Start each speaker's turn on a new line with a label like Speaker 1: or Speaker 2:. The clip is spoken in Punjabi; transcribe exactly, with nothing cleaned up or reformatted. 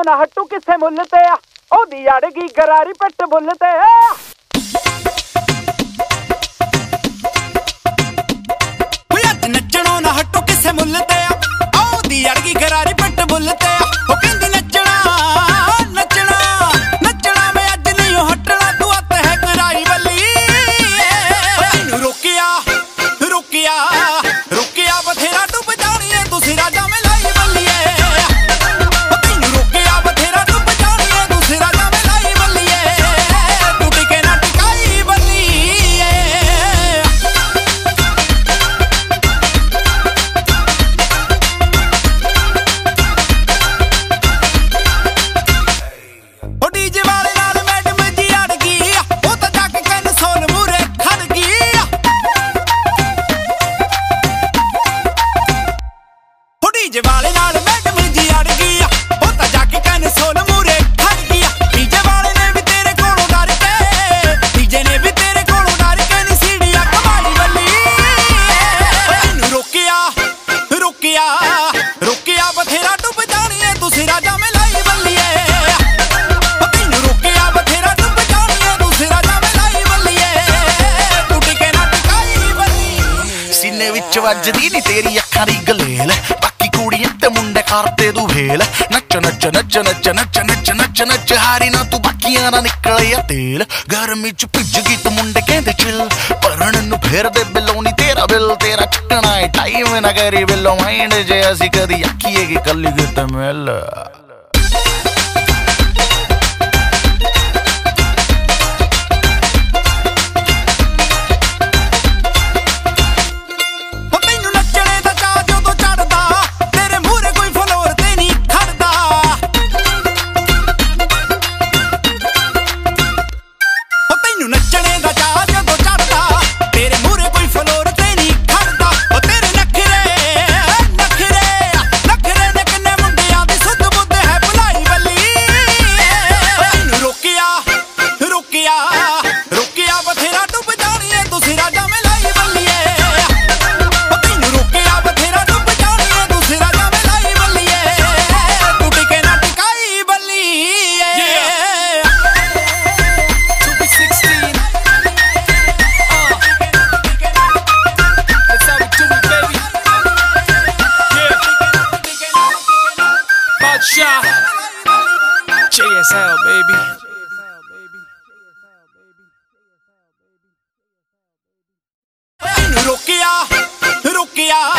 Speaker 1: ਨਾ ਹੱਟੂ ਕਿਸੇ ਮੁੱਲ ਤੇ ਆ ਉਹਦੀ ਅੜ ਗਈ ਗਰਾਰੀ ਪਿੱਟ ਬੁੱਲ ਤੇ
Speaker 2: ਅੱਜ ਨੱਚਣੋਂ ਨਾ ਹੱਟੂ ਕਿਸੇ ਮੁੱਲ ਤੇ ਆ ਉਹਦੀ ਅੜ ਗਈ ਗਰਾਰੀ ਪਿੱਟ ਬੁੱਲ ਤੇ ਆ ਉਹ ਕਹਿੰਦੀ ਨੱਚਣਾ ਨੱਚਣਾ ਨੱਚਣਾ ਮੈਂ ਅੱਜ ਨਹੀਂ ਹਟਣਾ ਤੂੰ ਅੱਤ ਹੈ ਗਰਾਈ ਵੱਲੀ ਤੈਨੂੰ ਰੋਕਿਆ ਰੋਕਿਆ ਰੋਕਿਆ ਬਥੇਰਾ ਡੁੱਬ ਜਾਣੀ ਏ ਤੂੰ ਸਿਰਾ ਜਾਵੇਂ ਲਾਈ ਬੱਲੀਏ ਤੈਨੂੰ ਰੋਕਿਆ ਬਥੇਰਾ ਡੁੱਬ ਜਾਣੀ ਏ ਤੂੰ ਸਿਰਾ ਜਾਵੇਂ ਲਾਈ ਬੱਲੀਏ ਤੂੰ ਟਿਕੇ ਨਾ ਟਿਕਾਈ ਬੱਲੀਏ ਉਹ ਡੀਜੇ ਵਾਲੇ ਨਾਲ ਮੈਡਮ ਜੀ ਅੜ ਗਈ ਉਹ ਤਾਂ ਜੱਗ ਕੰਨ ਸੋਲ ਮੂਰੇ ਖੜ ਗਈ ਉਹ ਡੀਜੇ ਵਾਲੇ ਨਾਲ ਮੈਡਮ ਜੀ ਅੜ ਗਈ ਉਹ ਤਾਂ ਜੱਗ ਕੰਨ ਸੋਲ ਮੂਰੇ ਖੜ ਗਈ ਡੀਜੇ ਵਾਲੇ ਨੇ ਵੀ ਤੇਰੇ ਕੋਲੋਂ ਡਰ ਕੇ ਡੀਜੇ ਨੇ ਵੀ ਤੇਰੇ ਕੋਲੋਂ ਡਰ ਕੇ ਨੀ ਸੀੜੀਆਂ ਕਮਾਲੀ ਵੱਲੀ ਤੈਨੂੰ ਰੋਕਿਆ ਰੋਕਿਆ ਰੋਕਿਆ ਬਥੇਰਾ ਡੁੱਬ ਜਾਣੀ ਏ ਤੂੰ ਸਿਰਾ ਜਾਵੇਂ ਲਾਈ ਬੱਲੀਏ ਤੈਨੂੰ ਰੋਕਿਆ ਬਥੇਰਾ ਡੁੱਬ ਜਾਣੀ ਏ ਤੂੰ ਸਿਰਾ ਜਾਵੇਂ ਲਾਈ ਬੱਲੀਏ ਤੂੰ ਟਿਕੇ ਨਾ ਟਿਕਾਈ ਬੱਲੀ
Speaker 3: ਸੀਨੇ ਵਿੱਚ ਵੱਜਦੀ ਨੀ ਤੇਰੀ ਅੱਖਾਂ ਦੀ ਗਲੇਲ ਬਾਕੀ ਕੁੜੀਆਂ ਤੇ ਮੁੰਡੇ ਕਰਦੇ ਤੂੰ ਵੇਲ ਨੱਚ ਨੱਚ ਨੱਚ ਨੱਚ ਨੱਚ ਨੱਚ ਨੱਚ ਨੱਚ ਹਾਰੀ ਨਾ ਤੂੰ ਬਾਕੀਆਂ ਦਾ ਨਿਕਲਿਆ ਤੇਲ ਗਰਮੀ ਚ ਭਿੱਜ ਗਈ ਤੂੰ ਮੁੰਡੇ ਕਹਿੰਦੇ ਚਿਲ ਭਰਨ ਨੂੰ ਫੇਰਦੇ ਬਿੱਲੋਂ ਨੀ ਤੇਰਾ ਬਿੱਲ ਤੇਰਾ ਚੱਕਣਾ ਏ ਟਾਈਮ ਨਾ ਕਰੀ ਬਿੱਲੋਂ ਮਾਈਂਡ ਜੇ ਅਸੀਂ ਕਦੀ ਆਖੀਏ ਕਿ ਕੱਲੀ ਕਿਤੇ ਮਿਲ
Speaker 2: ਉਹ ਤੈਨੂੰ ਨੱਚਣੇ ਦਾ ਚਾਅ ਜਦੋਂ ਚੜਦਾ ਤੇਰੇ ਮੂਹਰੇ ਕੋਈ ਫਲੋਰ ਤੇ ਨਹੀਂ ਖੜਦਾ ਉਹ ਤੈਨੂੰ ਨੱਚਣੇ ਦਾ ਚਾਅ ਜਦੋਂ ਚੜਦਾ ਤੇਰੇ ਮੂਹਰੇ ਕੋਈ ਫਲੋਰ ਤੇ ਨਹੀਂ ਖੜਦਾ ਉਹ ਤੇਰੇ ਨਖਰੇ ਨਖਰੇ ਨਖਰੇ ਨੇ ਕਿੰਨੇ ਮੁੰਡਿਆਂ ਦੀ ਸੁੱਧ ਬੁੱਧ ਹੈ ਭੁਲਾਈ ਵੱਲੀ ਤੈਨੂੰ ਰੋਕਿਆ ਰੋਕਿਆ ਰੋਕਿਆ ਬਥੇਰਾ ਡੁੱਬ ਜਾਣੀ ਏ ਤੂੰ ਸਿਰਾ ਜਾਵੇਂ ਲਾਈ ਬੱਲੀਏ ਤੈਨੂੰ ਰੋਕਿਆ ਬਥੇਰਾ ਡੁੱਬ ਜਾਣੀ ਏ ਤੂੰ ਸਿਰਾ ਜਾਵੇਂ ਲਾਈ ਬੱਲੀਏ ਤੂੰ ਟਿਕੇ ਨਾ ਟਿਕਾਈ ਬੱਲੀਏ
Speaker 4: J S L, baby.
Speaker 2: ਤੈਨੂੰ ਰੋਕਿਆ ਰੋਕਿਆ